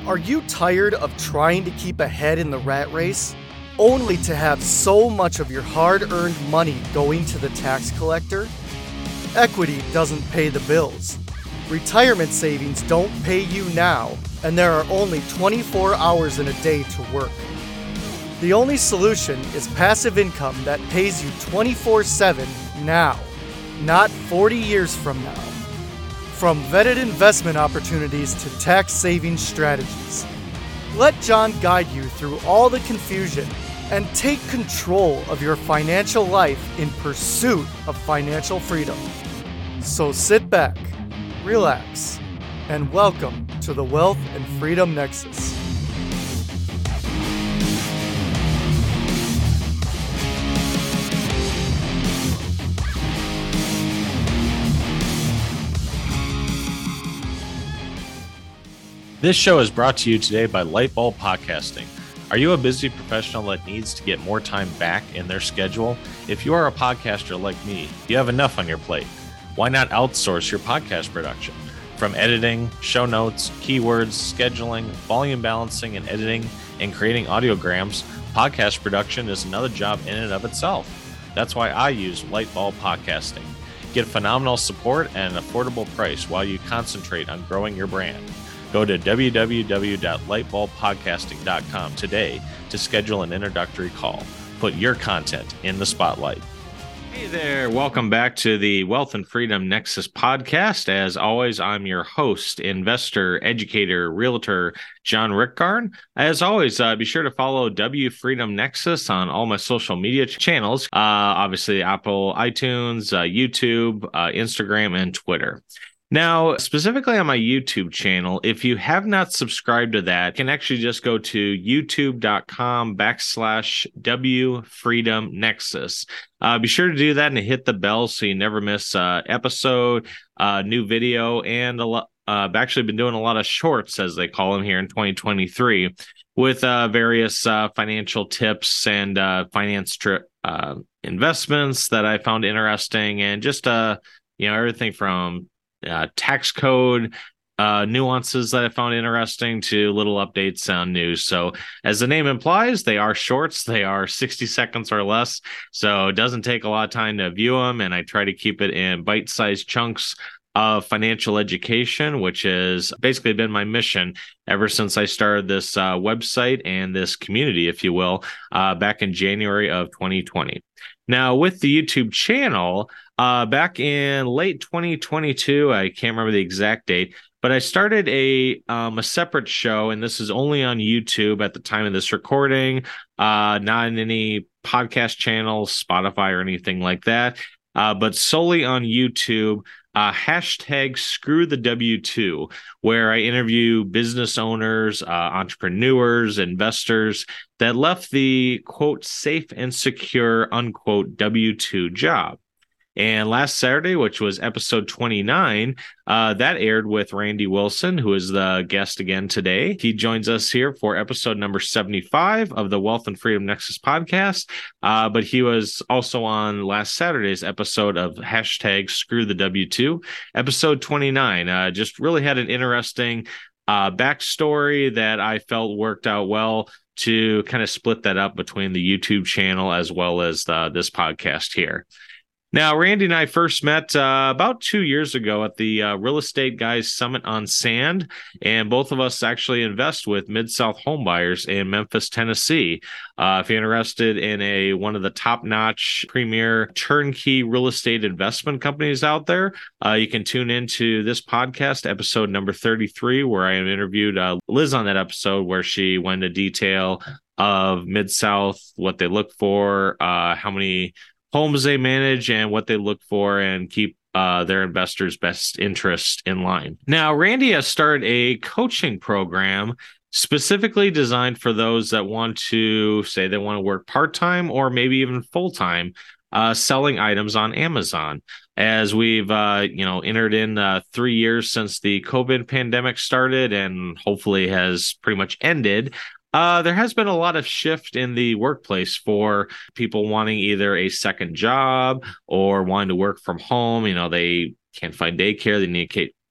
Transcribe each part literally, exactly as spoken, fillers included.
Are you tired of trying to keep ahead in the rat race, only to have so much of your hard-earned money going to the tax collector? Equity doesn't pay the bills. Retirement savings don't pay you now, and there are only twenty-four hours in a day to work. The only solution is passive income that pays you twenty-four seven now, not forty years from now. From vetted investment opportunities to tax saving strategies, let John guide you through all the confusion and take control of your financial life in pursuit of financial freedom. So sit back, relax, and welcome to the Wealth and Freedom Nexus. This show is brought to you today by Lightbulb Podcasting. Are you a busy professional that needs to get more time back in their schedule? If you are a podcaster like me, you have enough on your plate. Why not outsource your podcast production? From editing, show notes, keywords, scheduling, volume balancing, and editing, and creating audiograms, podcast production is another job in and of itself. That's why I use Lightbulb Podcasting. Get phenomenal support at an affordable price while you concentrate on growing your brand. Go to w w w dot lightbulb podcasting dot com today to schedule an introductory call. Put your content in the spotlight. Hey there, welcome back to the Wealth and Freedom Nexus podcast. As always, I'm your host, investor, educator, realtor, John Rickgarn. As always, uh, be sure to follow W Freedom Nexus on all my social media channels, uh, obviously Apple, iTunes, uh, YouTube, uh, Instagram, and Twitter. Now, specifically on my YouTube channel, if you have not subscribed to that, you can actually just go to youtube.com backslash W Freedom Nexus. Uh, be sure to do that and hit the bell so you never miss an episode, uh, new video, and a lot. Uh, I've actually been doing a lot of shorts, as they call them here in twenty twenty-three, with uh, various uh, financial tips and uh, finance tri- uh, investments that I found interesting, and just uh, you know everything from Uh, tax code uh, nuances that I found interesting to little updates on news. So as the name implies, they are shorts. They are sixty seconds or less. So it doesn't take a lot of time to view them. And I try to keep it in bite-sized chunks of financial education, which has basically been my mission ever since I started this uh, website and this community, if you will, uh, back in January of twenty twenty. Now, with the YouTube channel, uh, back in late twenty twenty-two, I can't remember the exact date, but I started a um, a separate show, and this is only on YouTube at the time of this recording, uh, not in any podcast channels, Spotify, or anything like that, uh, but solely on YouTube. Uh, hashtag Screw the W two, where I interview business owners, uh, entrepreneurs, investors that left the, quote, safe and secure, unquote, W two job. And last Saturday, which was episode twenty-nine, uh, that aired with Randy Wilson, who is the guest again today. He joins us here for episode number seventy-five of the Wealth and Freedom Nexus podcast. Uh, but he was also on last Saturday's episode of hashtag Screw the W two, episode twenty-nine. Uh, just really had an interesting uh, backstory that I felt worked out well to kind of split that up between the YouTube channel as well as the, this podcast here. Now, Randy and I first met uh, about two years ago at the uh, Real Estate Guys Summit on Sand, and both of us actually invest with Mid-South Homebuyers in Memphis, Tennessee. Uh, if you're interested in a one of the top-notch premier turnkey real estate investment companies out there, uh, you can tune into this podcast, episode number thirty-three, where I interviewed uh, Liz on that episode, where she went into detail of Mid-South, what they look for, uh, how many homes they manage, and what they look for, and keep uh, their investors' best interest in line. Now, Randy has started a coaching program specifically designed for those that want to say they want to work part-time or maybe even full-time uh, selling items on Amazon. As we've, uh, you know, entered in uh, three years since the COVID pandemic started and hopefully has pretty much ended, Uh, there has been a lot of shift in the workplace for people wanting either a second job or wanting to work from home. You know, they can't find daycare. They need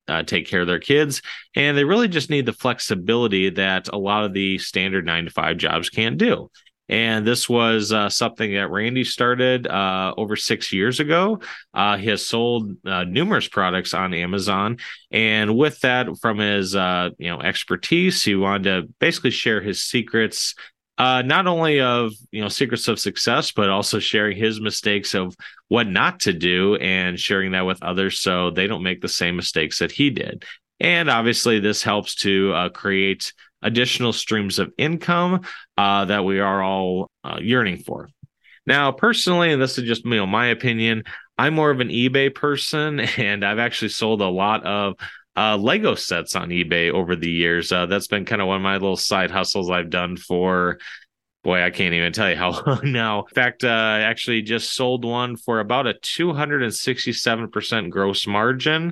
uh, take care of their kids, and they really just need the flexibility that a lot of the standard nine to five jobs can't do. And this was uh, something that Randy started uh, over six years ago. Uh, he has sold uh, numerous products on Amazon, and with that, from his uh, you know expertise, he wanted to basically share his secrets, uh, not only of you know secrets of success, but also sharing his mistakes of what not to do, and sharing that with others so they don't make the same mistakes that he did. And obviously, this helps to uh, create additional streams of income uh, that we are all uh, yearning for. Now, personally, and this is just you know my opinion, I'm more of an eBay person, and I've actually sold a lot of uh, Lego sets on eBay over the years. Uh, that's been kind of one of my little side hustles I've done for, boy, I can't even tell you how long now. In fact, uh, I actually just sold one for about a two hundred sixty-seven percent gross margin,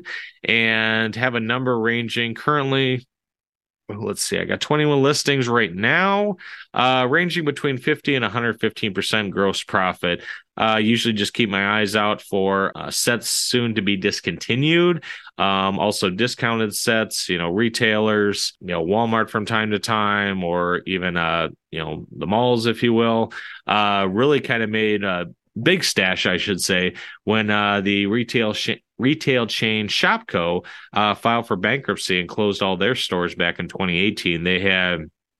and have a number ranging currently. Let's see, I got twenty-one listings right now, uh, ranging between fifty and one hundred fifteen percent gross profit. Uh, usually just keep my eyes out for uh, sets soon to be discontinued. Um, also discounted sets, you know, retailers, you know, Walmart from time to time, or even, uh, you know, the malls, if you will, uh, really kind of made a big stash, I should say, when uh, the retail sh- retail chain Shopko uh, filed for bankruptcy and closed all their stores back in twenty eighteen. They had,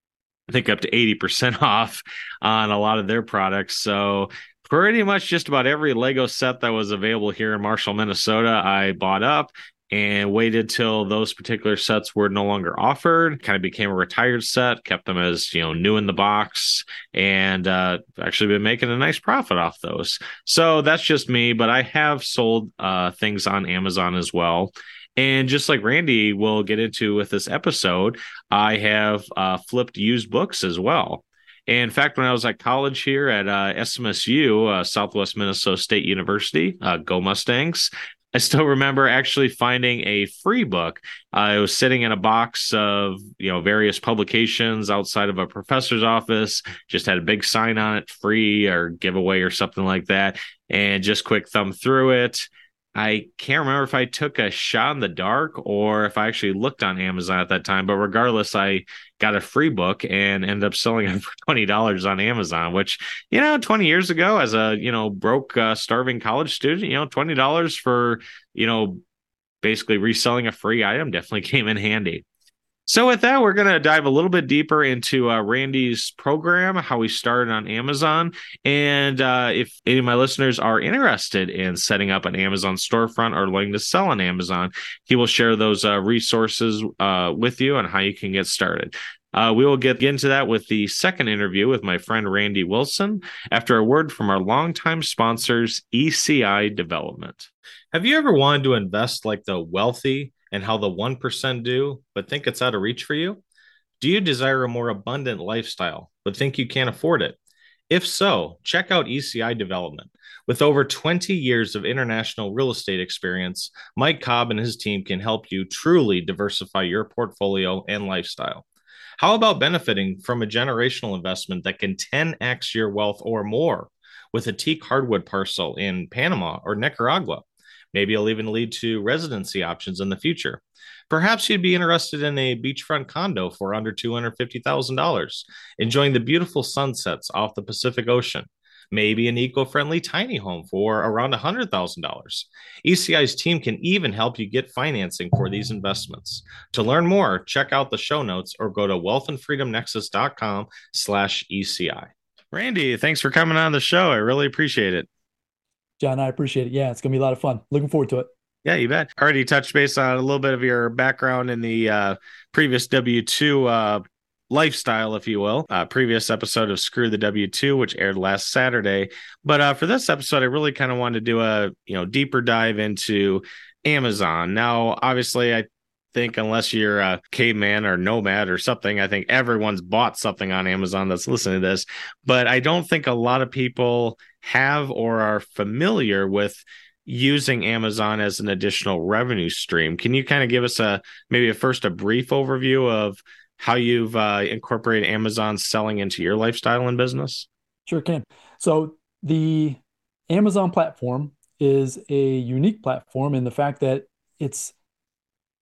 I think, up to eighty percent off on a lot of their products. So pretty much just about every Lego set that was available here in Marshall, Minnesota, I bought up and waited till those particular sets were no longer offered. Kind of became a retired set, kept them as, you know, new in the box, and uh, actually been making a nice profit off those. So that's just me, but I have sold uh, things on Amazon as well. And just like Randy will get into with this episode, I have uh, flipped used books as well. And in fact, when I was at college here at uh, S M S U, uh, Southwest Minnesota State University, uh, Go Mustangs, I still remember actually finding a free book. Uh, it was sitting in a box of, you know, various publications outside of a professor's office, just had a big sign on it, free or giveaway or something like that, and just quick thumb through it. I can't remember if I took a shot in the dark or if I actually looked on Amazon at that time, but regardless, I got a free book and ended up selling it for twenty dollars on Amazon, which, you know, twenty years ago as a, you know, broke, uh, starving college student, you know, twenty dollars for, you know, basically reselling a free item definitely came in handy. So with that, we're going to dive a little bit deeper into uh, Randy's program, how he started on Amazon. And uh, if any of my listeners are interested in setting up an Amazon storefront or looking to sell on Amazon, he will share those uh, resources uh, with you on how you can get started. Uh, we will get into that with the second interview with my friend Randy Wilson after a word from our longtime sponsors, E C I Development. Have you ever wanted to invest like the wealthy and how the one percent do, but think it's out of reach for you? Do you desire a more abundant lifestyle, but think you can't afford it? If so, check out E C I Development. With over twenty years of international real estate experience, Mike Cobb and his team can help you truly diversify your portfolio and lifestyle. How about benefiting from a generational investment that can ten x your wealth or more with a teak hardwood parcel in Panama or Nicaragua? Maybe it'll even lead to residency options in the future. Perhaps you'd be interested in a beachfront condo for under two hundred fifty thousand dollars, enjoying the beautiful sunsets off the Pacific Ocean. Maybe an eco-friendly tiny home for around one hundred thousand dollars. E C I's team can even help you get financing for these investments. To learn more, check out the show notes or go to wealthandfreedomnexus.com slash ECI. Randy, thanks for coming on the show. I really appreciate it. John, I appreciate it. Yeah, it's going to be a lot of fun. Looking forward to it. Yeah, you bet. Already touched base on a little bit of your background in the uh, previous W two uh, lifestyle, if you will. Uh, previous episode of Screw the W two, which aired last Saturday. But uh, for this episode, I really kind of wanted to do a you know deeper dive into Amazon. Now, obviously, I think unless you're a caveman or nomad or something, I think everyone's bought something on Amazon that's listening to this. But I don't think a lot of people have or are familiar with using Amazon as an additional revenue stream. Can you kind of give us a maybe a first a brief overview of how you've uh, incorporated Amazon selling into your lifestyle and business? Sure can. So the Amazon platform is a unique platform in the fact that it's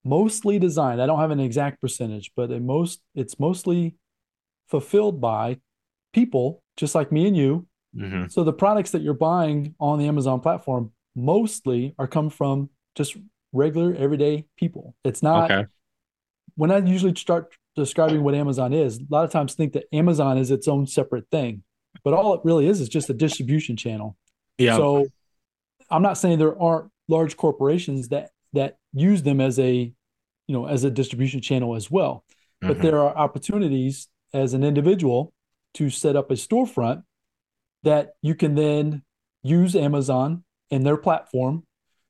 mostly designed. I don't have an exact percentage, but it most it's mostly fulfilled by people just like me and you. Mm-hmm. So the products that you're buying on the Amazon platform mostly are come from just regular everyday people. It's not Okay. when I usually start describing what Amazon is, a lot of times think that Amazon is its own separate thing, but all it really is is just a distribution channel. Yeah. So I'm not saying there aren't large corporations that that use them as a, you know, as a distribution channel as well, but Mm-hmm. there are opportunities as an individual to set up a storefront that you can then use Amazon and their platform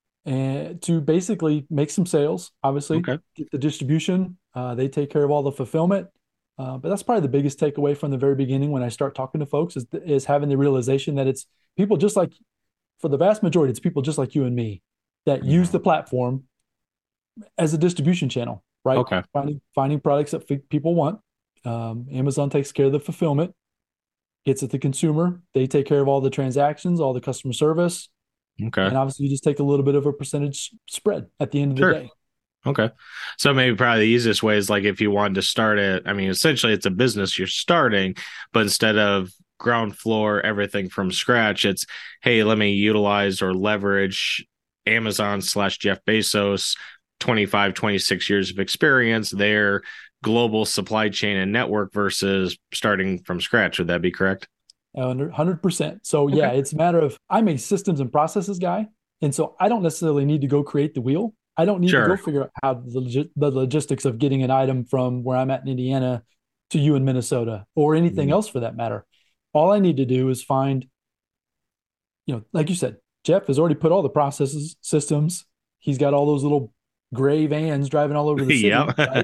and to basically make some sales, obviously, Okay. get the distribution. Uh, they take care of all the fulfillment. Uh, but that's probably the biggest takeaway from the very beginning when I start talking to folks is, is having the realization that it's people just like, for the vast majority, it's people just like you and me that use Mm-hmm. the platform as a distribution channel, right? Okay. Finding finding products that f- people want. Um, Amazon takes care of the fulfillment, gets it to the consumer. They take care of all the transactions, all the customer service, Okay. and obviously, you just take a little bit of a percentage spread at the end of the Sure. day. Okay. So maybe probably the easiest way is like if you wanted to start it, I mean, essentially it's a business you're starting, but instead of ground floor, everything from scratch, it's, hey, let me utilize or leverage Amazon slash Jeff Bezos, twenty-five, twenty-six years of experience, their global supply chain and network versus starting from scratch. Would that be correct? one hundred percent. So, Okay. yeah, it's a matter of I'm a systems and processes guy. And so I don't necessarily need to go create the wheel. I don't need to go Sure. figure out how the, log- the logistics of getting an item from where I'm at in Indiana to you in Minnesota or anything Mhm. else for that matter. All I need to do is find, you know, like you said, Jeff has already put all the processes, systems. He's got all those little gray vans driving all over the city, Yeah. right?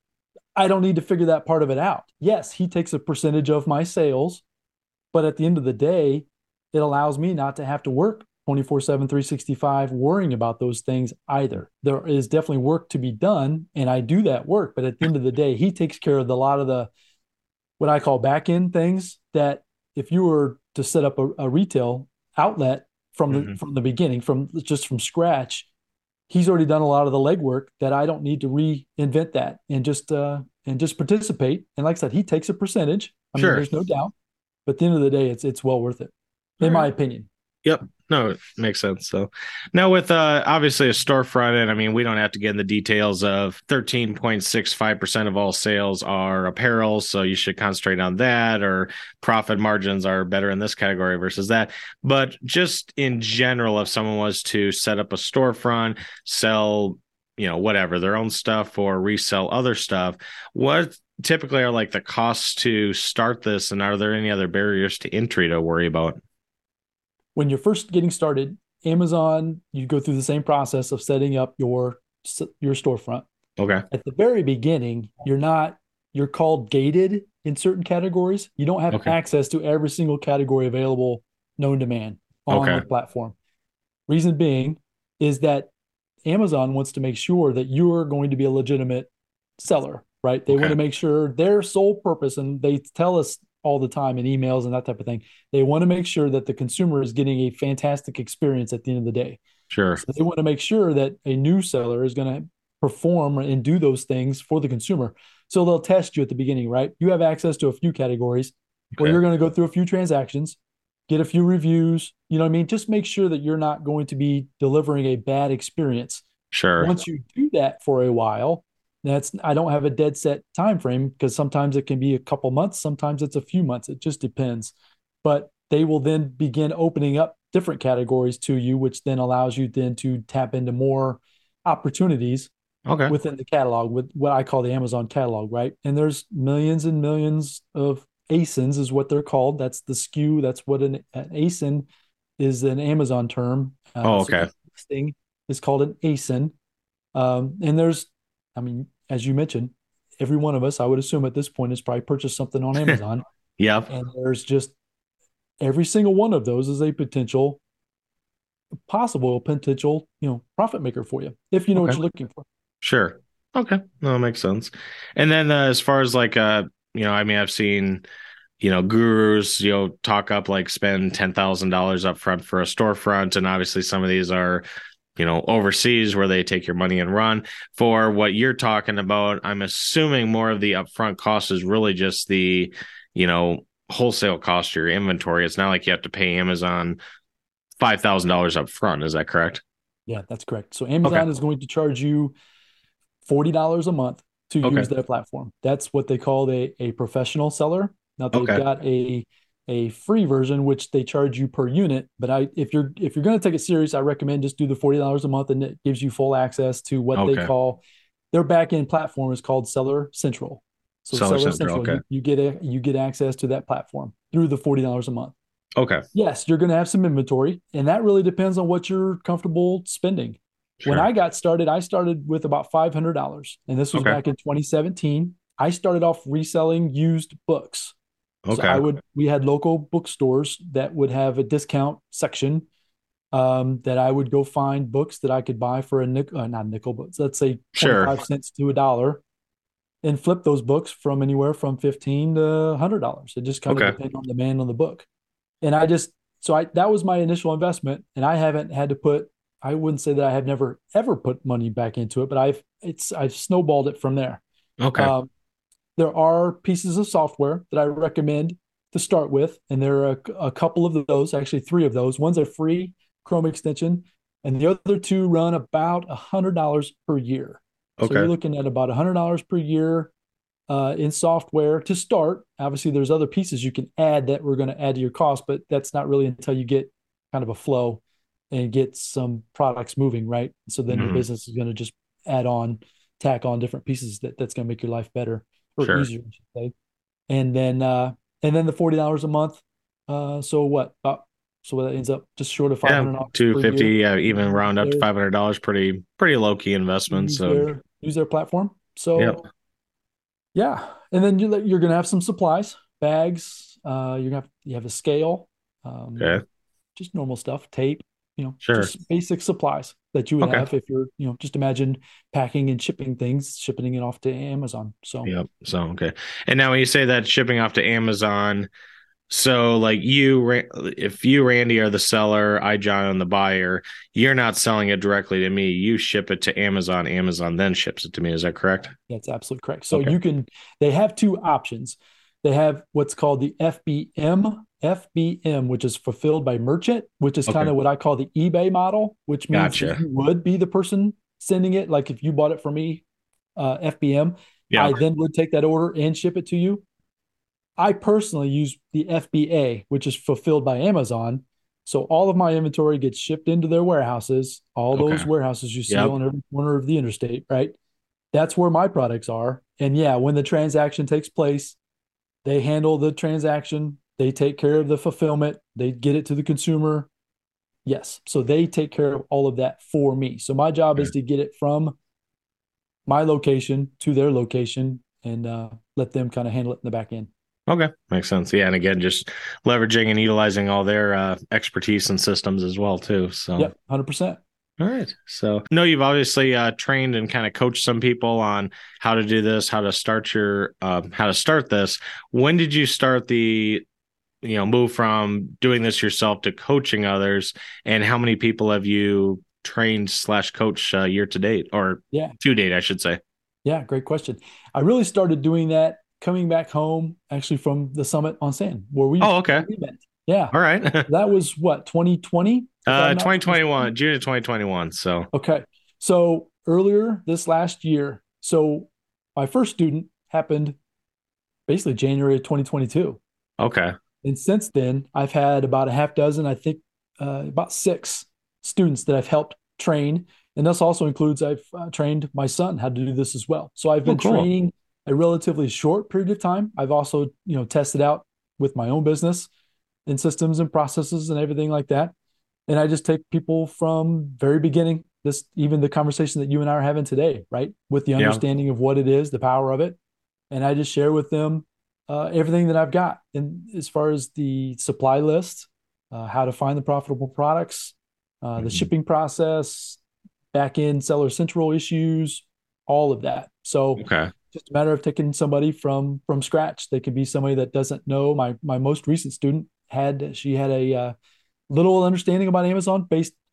I don't need to figure that part of it out. Yes, he takes a percentage of my sales, but at the end of the day, it allows me not to have to work twenty-four seven, three sixty-five worrying about those things either. There is definitely work to be done, and I do that work. But at the end of the day, he takes care of the, a lot of the what I call back end things that if you were to set up a, a retail outlet from the Mhm. from the beginning, from just from scratch, he's already done a lot of the legwork that I don't need to reinvent that and just uh and just participate. And like I said, he takes a percentage. I mean, Sure. there's no doubt. But at the end of the day, it's it's well worth it, All in right. my opinion. Yep. No, it makes sense. So now with uh obviously a storefront, and I mean we don't have to get in the details of thirteen point six five percent of all sales are apparel, so you should concentrate on that, or profit margins are better in this category versus that. But just in general, if someone was to set up a storefront, sell, you know, whatever, their own stuff or resell other stuff, what typically are like the costs to start this, and are there any other barriers to entry to worry about? When you're first getting started, Amazon, you go through the same process of setting up your your storefront. Okay. At the very beginning, you're not you're called gated in certain categories. You don't have Okay. access to every single category available known to man on the Okay. platform. Reason being is that Amazon wants to make sure that you're going to be a legitimate seller, right? They want Okay. to make sure their sole purpose, and they tell us all the time in emails and that type of thing, they want to make sure that the consumer is getting a fantastic experience at the end of the day. Sure. So they want to make sure that a new seller is going to perform and do those things for the consumer. So they'll test you at the beginning, right? You have access to a few categories where Okay. you're going to go through a few transactions, get a few reviews. You know what I mean? Just make sure that you're not going to be delivering a bad experience. Sure. Once you do that for a while, that's I don't have a dead set time frame because sometimes it can be a couple months, sometimes it's a few months. It just depends. But they will then begin opening up different categories to you, which then allows you then to tap into more opportunities Okay. within the catalog with what I call the Amazon catalog, right? And there's millions and millions of A S I Ns is what they're called. That's the S K U. That's what an, an A S I N is, an Amazon term. Uh, Oh, so okay. each listing is called an A S I N. Um, and there's, I mean, as you mentioned, every one of us, I would assume at this point, has probably purchased something on Amazon. Yep. And there's just every single one of those is a potential, possible potential, you know, profit maker for you if you know what Okay. you're looking for. Sure. Okay. No, that makes sense. And then uh, as far as like uh, you know, I mean, I've seen, you know, gurus, you know, talk up like spend ten thousand dollars up front for a storefront, and obviously some of these are you know, overseas where they take your money and run. For what you're talking about, I'm assuming more of the upfront cost is really just the, you know, wholesale cost of your inventory. It's not like you have to pay Amazon five thousand dollars up front. Is that correct? Yeah, that's correct. So Amazon Okay. is going to charge you forty dollars a month to Okay. use their platform. That's what they call a, a professional seller. Now they've Okay. got a a free version which they charge you per unit. But I if you're if you're going to take it serious, I recommend just do the forty dollars a month, and it gives you full access to what they Okay. call their back end platform is called Seller Central. So Seller Seller Central. Central, Okay. you, you get a you get access to that platform through the forty dollars a month. Okay. Yes, you're going to have some inventory, and that really depends on what you're comfortable spending. When Sure. I got started, I started with about five hundred dollars, and this was Okay. back in twenty seventeen. I started off reselling used books. So I Okay. would, we had local bookstores that would have a discount section, um, that I would go find books that I could buy for a nickel, uh, not a nickel, but let's say Sure. twenty-five cents to a dollar, and flip those books from anywhere from fifteen to one hundred dollars. It just kind of Okay. depended on the demand on the book. And I just, so I, that was my initial investment, and I haven't had to put, I wouldn't say that I have never ever put money back into it, but I've, it's, I've snowballed it from there. Okay. Um, there are pieces of software that I recommend to start with, and there are a, a couple of those, actually three of those. One's a free Chrome extension, and the other two run about one hundred dollars per year. So you're Okay. looking at about one hundred dollars per year uh, in software to start. Obviously, there's other pieces you can add that we're going to add to your cost, but that's not really until you get kind of a flow and get some products moving, right? So then your Mhm. business is going to just add on, tack on different pieces that that's going to make your life better or Sure. easier, I should say. And then uh, and then the forty dollars a month. Uh, so what? About, so that ends up just short of five Yeah. hundred dollars two per fifty. year. Yeah. Even round up to Their, five hundred dollars. Pretty, pretty low key investment. use So, their use their platform. yep. So yeah, and then you, you're going to have some supplies, bags. Uh, you're gonna have you have a scale, um, Okay. just normal stuff, tape. You know, Sure. just basic supplies that you would Okay. have if you're, you know, just imagine packing and shipping things, shipping it off to Amazon. So Yep. So, okay. And now when you say that shipping off to Amazon, so like you, Ra- if you, Randy, are the seller, I, John, am the buyer, you're not selling it directly to me. You ship it to Amazon. Amazon then ships it to me. Is that correct? that's absolutely correct. So Okay. you can, they have two options. They have what's called the F B M, F B M, which is fulfilled by merchant, which is Okay. kind of what I call the eBay model, which means Gotcha. that you would be the person sending it. Like if you bought it from me, uh, F B M, Yeah. I then would take that order and ship it to you. I personally use the F B A, which is fulfilled by Amazon. So all of my inventory gets shipped into their warehouses, all those Okay. warehouses you see Yep. on every corner of the interstate, right? That's where my products are. And yeah, when the transaction takes place, they handle the transaction, they take care of the fulfillment, they get it to the consumer. Yes. So they take care of all of that for me. So my job Okay. is to get it from my location to their location and uh, let them kind of handle it in the back end. Okay. Makes sense. Yeah. And again, just leveraging and utilizing all their uh, expertise and systems as well, too. So, Yep, one hundred percent. all right. So, no, you've obviously uh, trained and kind of coached some people on how to do this, how to start your, uh, how to start this. When did you start the, you know, move from doing this yourself to coaching others? And how many people have you trained slash coach uh, year to date, or Yeah. to date, I should say? Yeah, great question. I really started doing that coming back home, actually from the summit on sand where we, Oh, okay. where we met. Yeah, All right. that was what, twenty twenty? uh, twenty twenty-one, June of twenty twenty-one. So, Okay. So earlier this last year, so my first student happened basically January of twenty twenty-two. okay. And since then, I've had about a half dozen, I think uh, about six students that I've helped train. And this also includes I've uh, trained my son how to do this as well. So I've been Oh, cool. training a relatively short period of time. I've also, you know, tested out with my own business and systems and processes and everything like that. And I just take people from very beginning, this even the conversation that you and I are having today, right? With the Yeah. understanding of what it is, the power of it. And I just share with them uh, everything that I've got. And as far as the supply list, uh, how to find the profitable products, uh, the Mhm. shipping process, back end Seller Central issues, all of that. So Okay. just a matter of taking somebody from from scratch. They could be somebody that doesn't know. My my most recent student had she had a uh, little understanding about Amazon based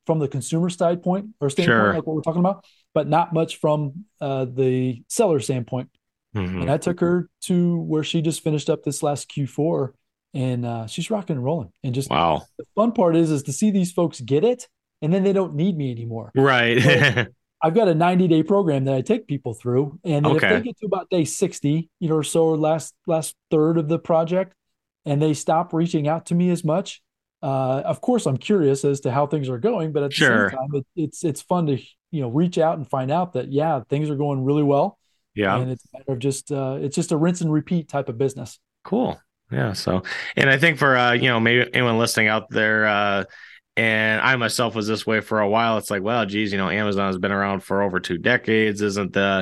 from the consumer side point or standpoint, Sure. like what we're talking about, but not much from uh, the seller standpoint. Mm-hmm. And I took her to where she just finished up this last Q four, and uh, she's rocking and rolling. And just Wow. the fun part is, is to see these folks get it, and then they don't need me anymore. Right. So I've got a ninety day program that I take people through. And then if Okay. they get to about day sixty, you know, or so, or last, last third of the project, and they stop reaching out to me as much, uh, of course, I'm curious as to how things are going, but at the Sure. same time, it, it's, it's fun to, you know, reach out and find out that, yeah, things are going really well. Yeah. And it's a matter of just, uh, it's just a rinse and repeat type of business. Cool. Yeah. So, and I think for, uh, you know, maybe anyone listening out there, uh, and I myself was this way for a while. It's like, well, geez, you know, Amazon has been around for over two decades. Isn't the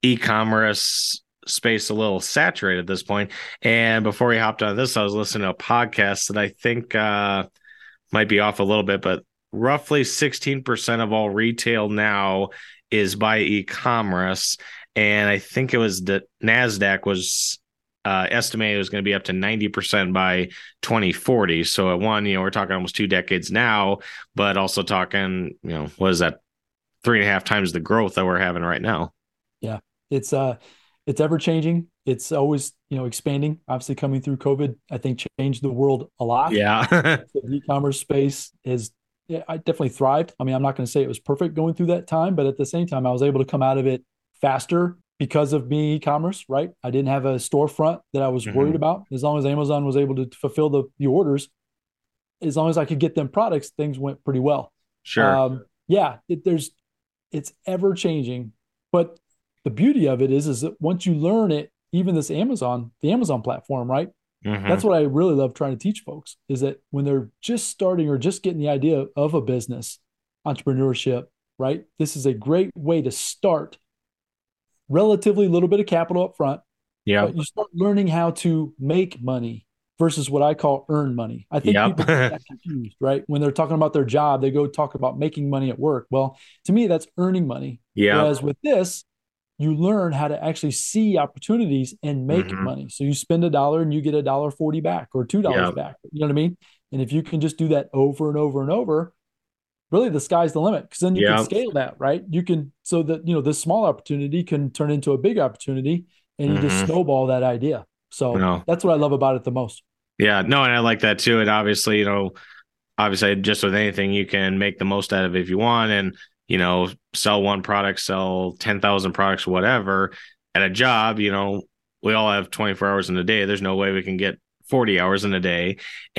e-commerce space a little saturated at this point? And before we hopped on this, I was listening to a podcast that I think uh, might be off a little bit, but roughly sixteen percent of all retail now is by e-commerce. And I think it was the NASDAQ was uh, estimated it was going to be up to ninety percent by twenty forty. So at one, you know, we're talking almost two decades now, but also talking, you know, what is that? Three and a half times the growth that we're having right now. Yeah. It's, uh, it's ever changing. It's always, you know, expanding. Obviously coming through COVID, I think changed the world a lot. Yeah. The e-commerce space is, yeah, I definitely thrived. I mean, I'm not going to say it was perfect going through that time, but at the same time, I was able to come out of it faster because of being e-commerce, right? I didn't have a storefront that I was Mhm. worried about. As long as Amazon was able to fulfill the, the orders, as long as I could get them products, things went pretty well. Sure. Um, yeah, it, there's, it's ever changing, but the beauty of it is, is that once you learn it, even this Amazon, the Amazon platform, right? Mhm. That's what I really love trying to teach folks is that when they're just starting or just getting the idea of a business, entrepreneurship, right? This is a great way to start. Relatively little bit of capital up front, Yeah. but you start learning how to make money versus what I call earn money. I think Yep. people get that confused, right? When they're talking about their job, they go talk about making money at work. Well, to me, that's earning money. Yeah. Whereas with this, you learn how to actually see opportunities and make Mhm. money. So you spend a dollar and you get a dollar forty back or two dollars Yep. back. You know what I mean? And if you can just do that over and over and over, really the sky's the limit because then you Yep. can scale that, right? You can, so that, you know, this small opportunity can turn into a big opportunity and you just Mhm. snowball that idea. So No. that's what I love about it the most. Yeah. No, and I like that too. And obviously, you know, obviously just with anything, you can make the most out of it if you want and, you know, sell one product, sell ten thousand products, whatever. At a job, you know, we all have twenty-four hours in a day. There's no way we can get forty hours in a day.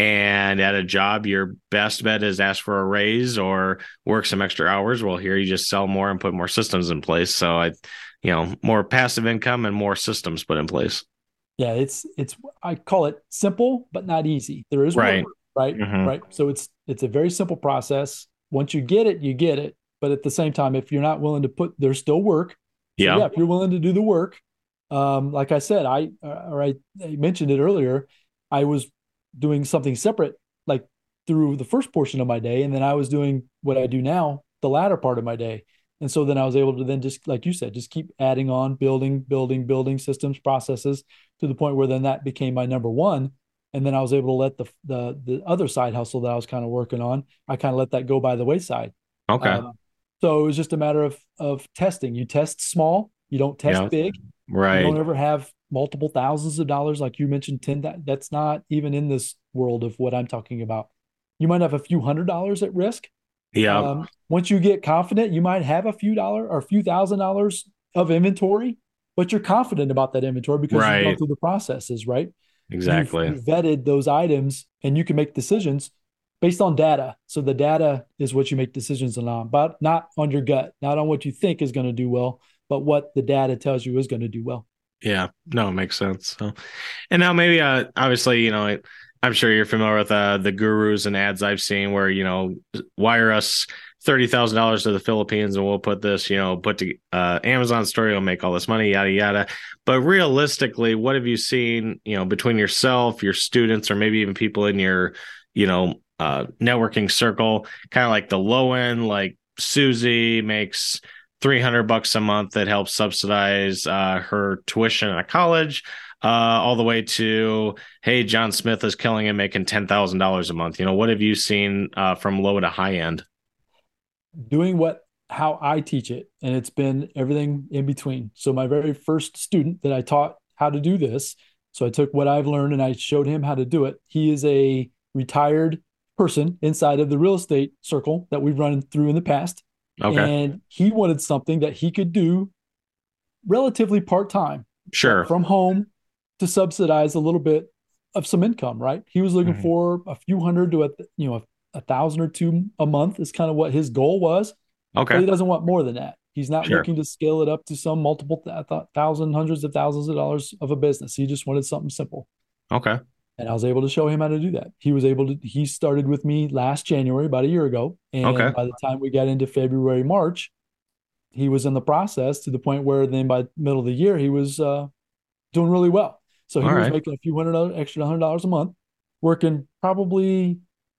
And at a job, your best bet is ask for a raise or work some extra hours. Well, here you just sell more and put more systems in place. So I, you know, more passive income and more systems put in place. Yeah, it's it's I call it simple but not easy. There is Right. work, right? Mhm. Right. So it's it's a very simple process. Once you get it, you get it. But at the same time, if you're not willing to put, there's still work. So Yeah. yeah, if you're willing to do the work, um, like I said, I uh, or I, I mentioned it earlier, I was doing something separate, like through the first portion of my day, and then I was doing what I do now, the latter part of my day. And so then I was able to then just, like you said, just keep adding on, building, building, building systems, processes to the point where then that became my number one. And then I was able to let the the the other side hustle that I was kind of working on, I kind of let that go by the wayside. Okay. Um, so it was just a matter of of testing. You test small, you don't test Yeah. big. You Right. don't ever have multiple thousands of dollars, like you mentioned, ten. That that's not even in this world of what I'm talking about. You might have a few hundred dollars at risk. Yeah. Um, once you get confident, you might have a few dollar or a few thousand dollars of inventory, but you're confident about that inventory because you've gone Right. through the processes, right? Exactly. You've, you've vetted those items and you can make decisions based on data. So the data is what you make decisions on, but not on your gut, not on what you think is going to do well, but what the data tells you is going to do well. Yeah, no, it makes sense. So, and now maybe, uh, obviously, you know, I, I'm sure you're familiar with uh, the gurus and ads I've seen where, you know, wire us thirty thousand dollars to the Philippines and we'll put this, you know, put to uh, Amazon story, will make all this money, yada, yada. But realistically, what have you seen, you know, between yourself, your students, or maybe even people in your, you know, uh, networking circle, kind of like the low end, like Susie makes three hundred bucks a month that helps subsidize uh, her tuition at college, uh, all the way to, hey, John Smith is killing and making ten thousand dollars a month. You know, what have you seen uh, from low to high end? doing what how I teach it, and it's been everything in between. So my very first student that I taught how to do this, so I took what I've learned and I showed him how to do it. He is a retired person inside of the real estate circle that we've run through in the past, Okay. and he wanted something that he could do relatively part-time Sure. from home to subsidize a little bit of some income, right? He was looking Mhm. for a few hundred to a, you know, a, a thousand or two a month is kind of what his goal was, but Okay. he doesn't want more than that. He's not Sure. looking to scale it up to some multiple th- th- thousand, hundreds of thousands of dollars of a business. He just wanted something simple. Okay. And I was able to show him how to do that. He was able to, he started with me last January, about a year ago. Okay. And by the time we got into February, March, he was in the process to the point where then by middle of the year, he was uh, doing really well. So he All was right. making a few hundred dollars, extra hundred dollars a month, working probably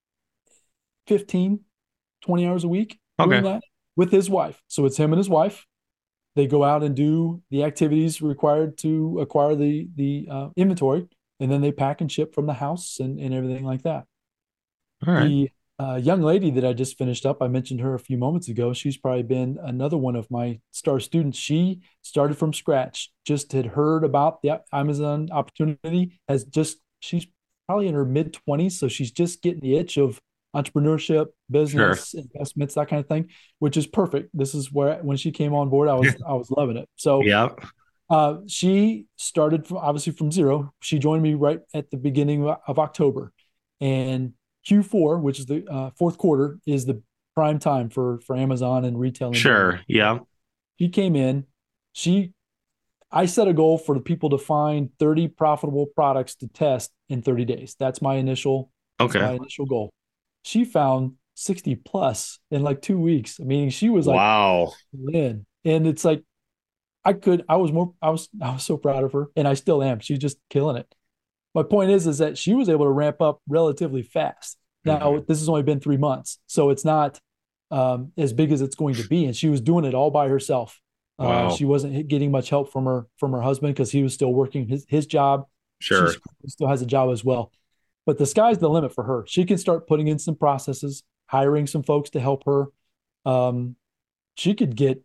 fifteen, twenty hours a week doing Okay. that with his wife. So it's him and his wife. They go out and do the activities required to acquire the the uh, inventory, and then they pack and ship from the house and, and everything like that. All right. The uh, young lady that I just finished up, I mentioned her a few moments ago. She's probably been another one of my star students. She started from scratch, just had heard about the Amazon opportunity, has just, she's probably in her mid twenties. So she's just getting the itch of entrepreneurship, Sure. business, investments, that kind of thing, which is perfect. This is where, when she came on board, I was, I was loving it. So Yeah. uh, she started from, obviously from zero. She joined me right at the beginning of October, and Q four, which is the uh, fourth quarter, is the prime time for for Amazon and retail in general. Sure. Yeah. She came in. She, I set a goal for the people to find thirty profitable products to test in thirty days. That's my initial, that's Okay. my initial goal. She found sixty plus in like two weeks. I mean, she was like Wow. in, and it's like I could, I was more, I was, I was so proud of her, and I still am. She's just killing it. My point is, is that she was able to ramp up relatively fast. Now, Mhm. this has only been three months, so it's not um, as big as it's going to be. And she was doing it all by herself. Uh, Wow. she wasn't getting much help from her from her husband because he was still working his his job. She Sure. still has a job as well. But the sky's the limit for her. She can start putting in some processes, hiring some folks to help her. Um, she could get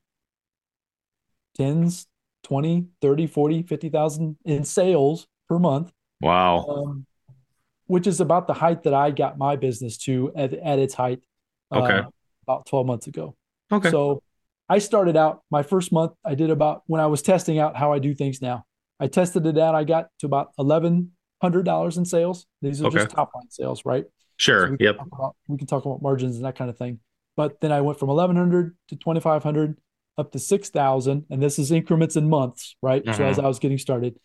tens, twenty, thirty, forty, fifty thousand in sales per month, Wow. um, which is about the height that I got my business to at, at its height Okay. uh, about twelve months ago. Okay. So I started out my first month, I did about, when I was testing out how I do things now, I tested it out. I got to about eleven hundred dollars in sales. These are Okay. just top line sales, right? So Sure. we can Yep. talk about, we can talk about margins and that kind of thing. But then I went from eleven hundred to twenty-five hundred up to six thousand. And this is increments in months, right? So as Hmm. I was getting started,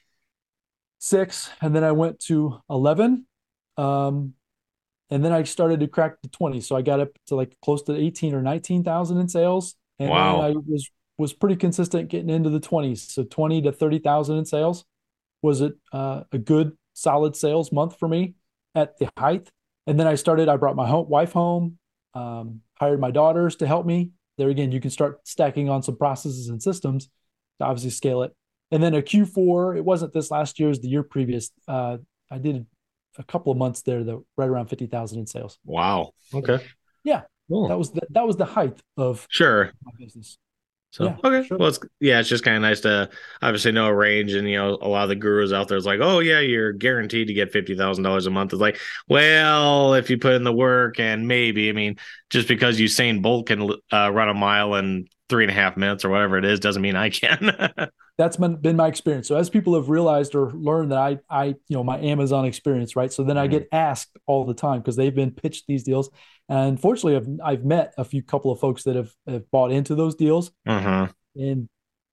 six, and then I went to eleven. Um, and then I started to crack the twenty. So I got up to like close to eighteen or nineteen thousand in sales. And then Wow. I was was pretty consistent getting into the twenties. So twenty to thirty thousand in sales was it uh, a good solid sales month for me at the height. And then I started, I brought my home, wife home, um, hired my daughters to help me. There again, you can start stacking on some processes and systems to obviously scale it. And then a Q four, it wasn't this last year, it was the year previous. Uh, I did a couple of months there that right around fifty thousand in sales. Wow. Okay. Yeah, that Cool. was the, that was the height of Sure. my business. So Yeah, okay, sure. well, it's yeah, it's just kind of nice to obviously know a range, and you know, a lot of the gurus out there is like, oh yeah, you're guaranteed to get fifty thousand dollars a month. It's like, well, if you put in the work, and maybe, I mean, just because Usain Bolt can uh, run a mile in three and a half minutes or whatever it is, doesn't mean I can. That's been, been my experience. So as people have realized or learned that I, I, you know, my Amazon experience, right? So then I Mhm. get asked all the time because they've been pitched these deals. And unfortunately, I've, I've met a few couple of folks that have, have bought into those deals. Uh-huh. And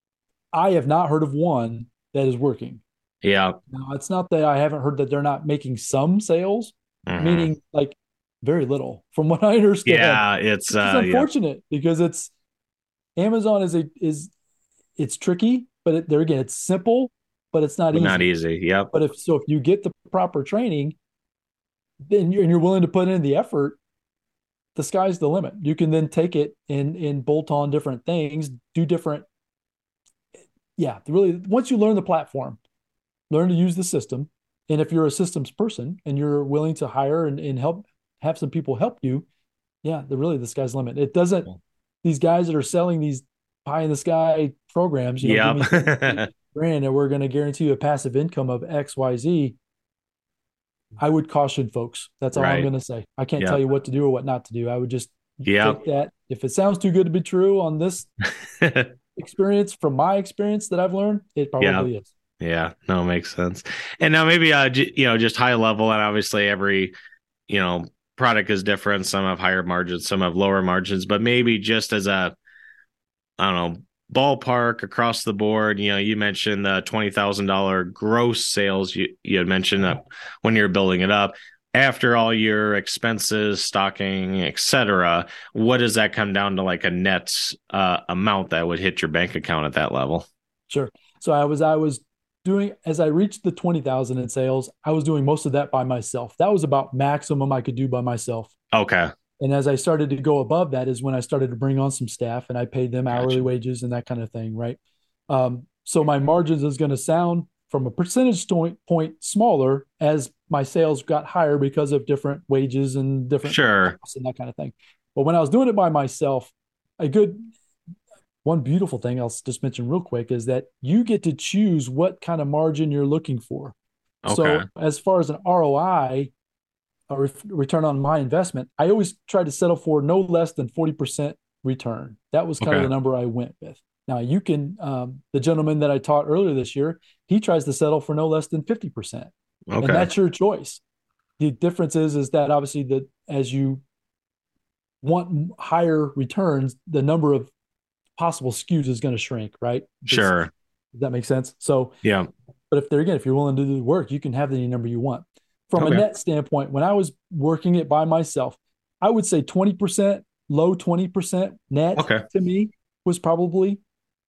I have not heard of one that is working. Yeah. Now, it's not that I haven't heard that they're not making some sales, Uh-huh. meaning like very little from what I understand, Yeah, it's which is uh yeah, unfortunate because it's Amazon is a, is it's tricky, but it, there again, it's simple, but it's not but not easy. easy. Yep. But if so, if you get the proper training, then you're, and you're willing to put in the effort, the sky's the limit. You can then take it and and bolt on different things, do different. Yeah, really. Once you learn the platform, learn to use the system, and if you're a systems person and you're willing to hire and, and help have some people help you, yeah, the really the sky's the limit. It doesn't. these guys that are selling these pie in the sky programs, you know, give me Yep. brand and we're going to guarantee you a passive income of X, Y, Z. I would caution folks. That's all I'm Right. going to say. I can't tell Yep. you what to do or what not to do. I would just Yep. take that. If it sounds too good to be true on this experience, from my experience that I've learned, it Yeah. probably is. Yeah. No, makes sense. And now maybe, uh, j- you know, just high level, and obviously every, you know, product is different. Some have higher margins, some have lower margins, but maybe just as a, I don't know, ballpark across the board. You know, you mentioned the twenty thousand dollars gross sales. You, you had mentioned that when you're building it up. After all your expenses, stocking, et cetera, what does that come down to, like a net uh, amount that would hit your bank account at that level? Sure. So I was I was doing, as I reached the twenty thousand in sales, I was doing most of that by myself. That was about maximum I could do by myself. Okay. And as I started to go above that is when I started to bring on some staff and I paid them hourly Gotcha. wages and that kind of thing, right? Um, so my margins is going to sound from a percentage point smaller as my sales got higher because of different wages and different Sure. costs and that kind of thing. But when I was doing it by myself, a good one beautiful thing I'll just mention real quick is that you get to choose what kind of margin you're looking for. Okay. So as far as an R O I, a re- return on my investment, I always try to settle for no less than forty percent return. That was kind Okay. of the number I went with. Now you can, um, the gentleman that I taught earlier this year, he tries to settle for no less than fifty percent. Okay. And that's your choice. The difference is, is that obviously that as you want higher returns, the number of possible S K Us is going to shrink, right? Does, Sure. does that make sense? So, Yeah. but if they're, again, if you're willing to do the work, you can have any number you want. From Okay. a net standpoint, when I was working it by myself, I would say twenty percent, low twenty percent net Okay. to me was probably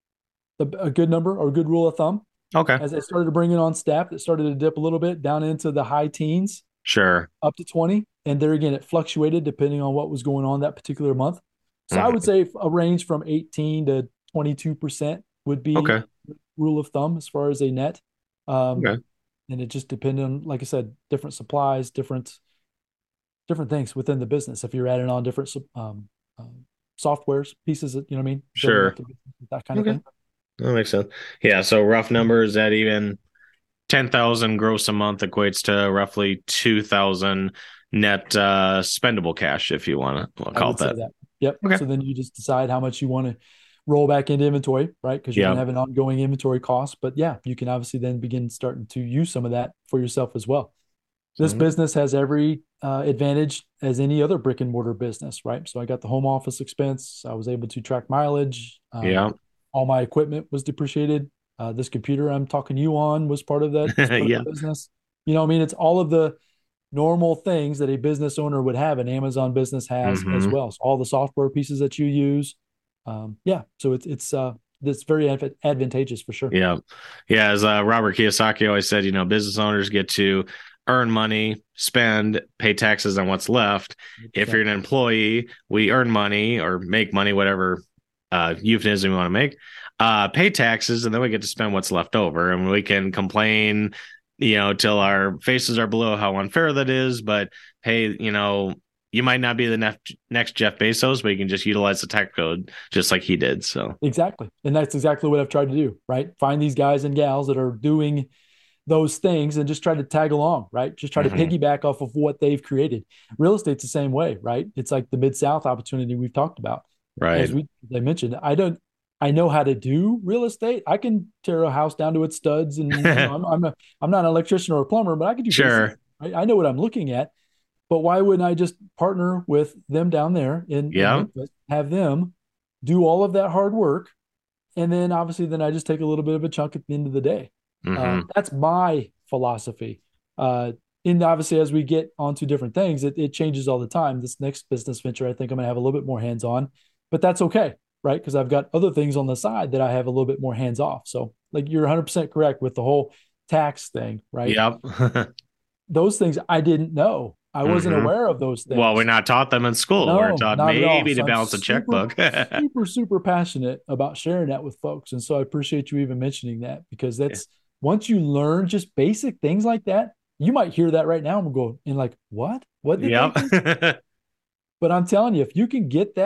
a, a good number or a good rule of thumb. Okay. As I started to bring it on staff, it started to dip a little bit down into the high teens, Sure. up to twenty. And there again, it fluctuated depending on what was going on that particular month. So I Mhm. would say a range from eighteen to twenty-two percent would be Okay. rule of thumb as far as a net. Um, Okay. and it just depended on, like I said, different supplies, different different things within the business. If you're adding on different um, um, softwares, pieces, that, you know what I mean? Building Sure. up the business, that kind Okay. of thing. That makes sense. Yeah. So rough numbers, that even ten thousand gross a month equates to roughly two thousand net uh, spendable cash, if you want to I call would it say that. that. Yep. Okay. So then you just decide how much you want to roll back into inventory, right? Because you're Yeah. going to have an ongoing inventory cost. But yeah, you can obviously then begin starting to use some of that for yourself as well. This Mhm. business has every uh, advantage as any other brick and mortar business, right? So I got the home office expense. I was able to track mileage. Um, Yeah. all my equipment was depreciated. Uh, this computer I'm talking to you on was part of that was part Yeah. of the business. You know, what I mean, it's all of the normal things that a business owner would have, an Amazon business has as Mhm. well. So all the software pieces that you use, um, yeah. So it's it's uh, it's very adv- advantageous for sure. Yeah. Yeah. As uh, Robert Kiyosaki always said, you know, business owners get to earn money, spend, pay taxes on what's left. If you're an employee, we earn money or make money, whatever uh, euphemism we want to make, uh, pay taxes, and then we get to spend what's left over. And we can complain, you know, till our faces are blue how unfair that is. But hey, you know, you might not be the next next Jeff Bezos, but you can just utilize the tax code just like he did. So Exactly. And that's exactly what I've tried to do, right? Find these guys and gals that are doing those things and just try to tag along, right? Just try Mhm. to piggyback off of what they've created. Real estate's the same way, right? It's like the Mid-South opportunity we've talked about. right. As we as I mentioned, I don't I know how to do real estate. I can tear a house down to its studs and you know, I'm I'm, a, I'm not an electrician or a plumber, but I can do Sure. basic, right? I know what I'm looking at. But why wouldn't I just partner with them down there in, in Yeah. Memphis, have them do all of that hard work, and then obviously then I just take a little bit of a chunk at the end of the day. Mhm. Uh, that's my philosophy. Uh, and obviously, as we get onto different things, it, it changes all the time. This next business venture, I think I'm going to have a little bit more hands on, but that's okay, right? Because I've got other things on the side that I have a little bit more hands off. So, like you're one hundred percent correct with the whole tax thing, right? Yep. Those things I didn't know. I wasn't Mhm. aware of those things. Well, we're not taught them in school. We're No, taught not at all. maybe So to I'm balance a super, checkbook. super, super passionate about sharing that with folks. And so I appreciate you even mentioning that because that's once you learn just basic things like that, you might hear that right now and go and like, what? What did they Yep. think? But I'm telling you, if you can get that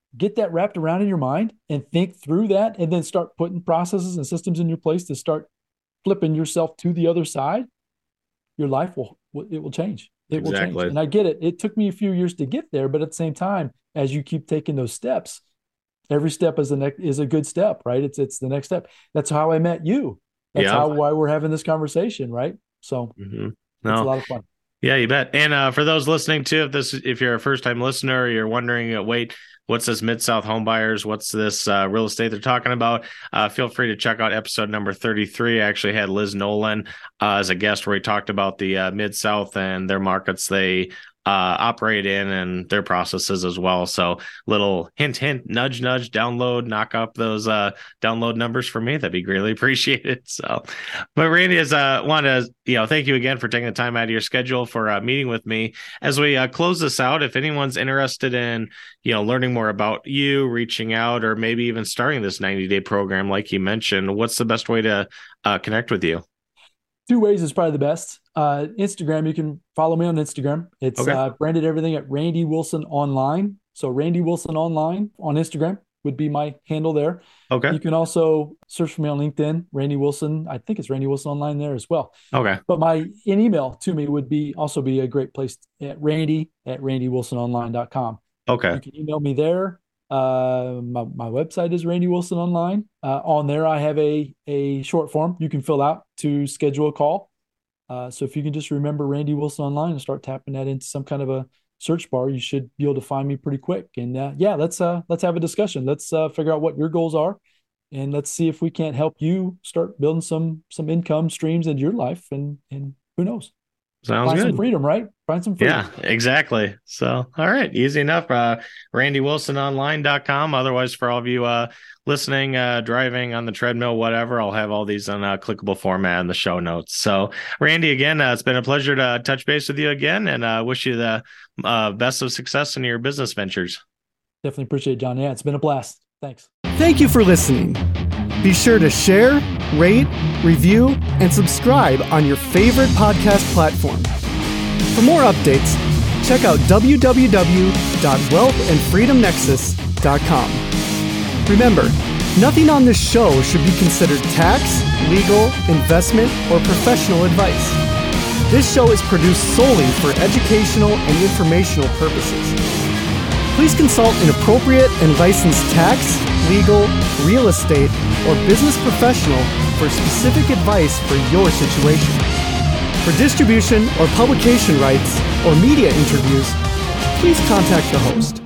get that wrapped around in your mind and think through that, and then start putting processes and systems in your place to start flipping yourself to the other side, your life will, it will change. It Exactly. will change. And I get it. It took me a few years to get there, but at the same time, as you keep taking those steps, every step is a next is a good step, right? It's it's the next step. That's how I met you. That's yeah. how why we're having this conversation, right? So mm-hmm. no. It's a lot of fun. Yeah, you bet. And uh, for those listening too, if this if you're a first time listener, or you're wondering, uh, wait, what's this Mid-South Home Buyers? What's this uh, real estate they're talking about? Uh, feel free to check out episode number thirty-three. I actually had Liz Nolan uh, as a guest, where we talked about the uh, Mid-South and their markets they uh, operate in and their processes as well. So little hint, hint, nudge, nudge, download, knock up those uh, download numbers for me. That'd be greatly appreciated. So, but Randy, is uh, want to you know thank you again for taking the time out of your schedule for uh, meeting with me. As we uh, close this out, if anyone's interested in you know learning more about you, reaching out, or maybe even starting this ninety day program, like you mentioned, what's the best way to uh, connect with you? Two ways is probably the best. Uh, Instagram, you can follow me on Instagram. It's okay. uh, branded everything at Randy Wilson Online. So Randy Wilson Online on Instagram would be my handle there. Okay. You can also search for me on LinkedIn, Randy Wilson. I think it's Randy Wilson Online there as well. Okay. But my an email to me would be also be a great place at Randy at randy wilson online dot com. Okay. You can email me there. Uh, my, my website is Randy Wilson Online. Uh, on there, I have a, a short form you can fill out to schedule a call. Uh, so if you can just remember Randy Wilson Online and start tapping that into some kind of a search bar, you should be able to find me pretty quick. And uh, yeah, let's uh, let's have a discussion. Let's uh, figure out what your goals are, and let's see if we can't help you start building some some income streams into your life. And and who knows? Sounds Find good. some freedom, right? Find some freedom. Yeah, exactly. So, all right. Easy enough. Uh, randy wilson online dot com. Otherwise, for all of you uh, listening, uh, driving on the treadmill, whatever, I'll have all these on a clickable format in the show notes. So, Randy, again, uh, it's been a pleasure to touch base with you again, and uh, wish you the uh, best of success in your business ventures. Definitely appreciate it, John. Yeah, it's been a blast. Thanks. Thank you for listening. Be sure to share, rate, review, and subscribe on your favorite podcast platform. For more updates, check out w w w dot wealth and freedom nexus dot com. Remember, nothing on this show should be considered tax, legal, investment, or professional advice. This show is produced solely for educational and informational purposes. Please consult an appropriate and licensed tax, legal, real estate, or business professional for specific advice for your situation. For distribution or publication rights or media interviews, please contact the host.